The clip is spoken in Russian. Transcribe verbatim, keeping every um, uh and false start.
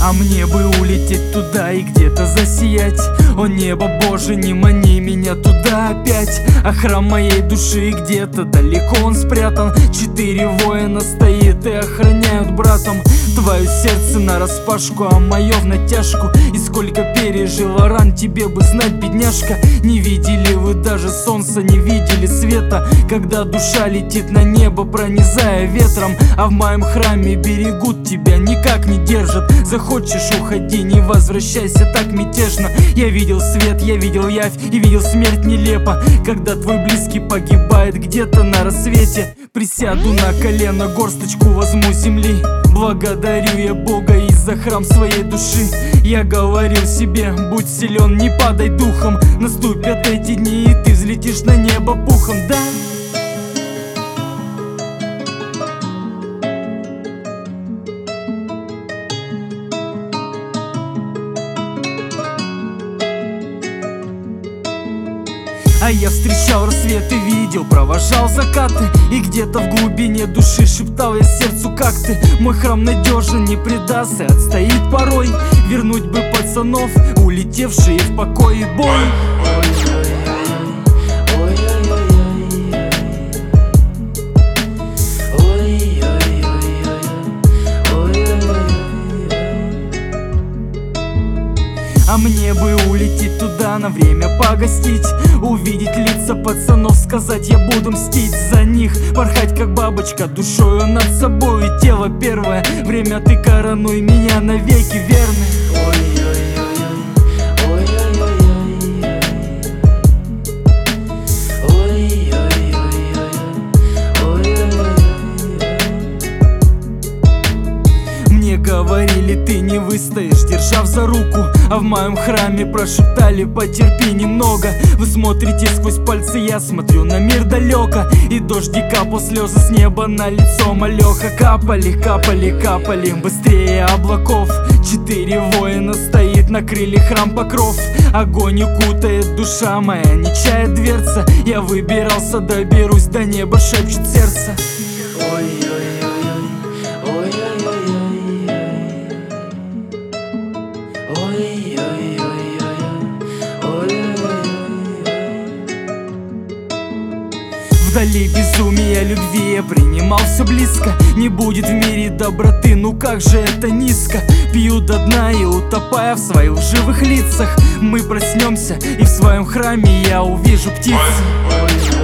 А мне бы улететь туда и где-то засиять. О небо Боже, не мани меня туда опять. А храм моей души где-то далеко он спрятан. Четыре воина стоит и охраняют братом. Твое сердце нараспашку, а мое в натяжку. И сколько пережила ран, тебе бы знать, бедняжка. Не видели вы даже солнца, не видели света, когда душа летит на небо, пронизая ветром. А в моем храме берегут тебя, никак не держат. Захочешь — уходи, не возвращайся так мятежно. Я видел свет, я видел явь и видел смерть нелепо, когда твой близкий погибает где-то на рассвете. Присяду на колено, горсточку возьму земли. Благодарю я Бога и за храм своей души. Я говорил себе: будь силен, не падай духом. Наступят эти дни, и ты взлетишь на небо пухом, да? А я встречал рассветы, видел, провожал закаты. И где-то в глубине души шептал я сердцу: как ты? Мой храм надежен, не предаст и отстоит порой. Вернуть бы пацанов, улетевшие в покой и бой. А мне бы улететь туда, на время погостить, увидеть лица пацанов, сказать: я буду мстить за них. Порхать как бабочка, душою над собой, и тело первое. Время ты коронуй меня навеки верный. Мне говорили: ты не выстоишь, держав за руку. А в моем храме прошептали: потерпи немного. Вы смотрите сквозь пальцы, я смотрю на мир далеко. И дожди капал, слезы с неба на лицо малеха. Капали, капали, капали, быстрее облаков. Четыре воина стоит на крыльях храм покров. Огонь укутает, душа моя не чает дверца. Я выбирался, доберусь до неба, шепчет сердце. Вдали безумия любви я принимал все близко. Не будет в мире доброты, ну как же это низко. Пью до дна и утопая в своих живых лицах. Мы проснемся, и в своем храме я увижу птиц.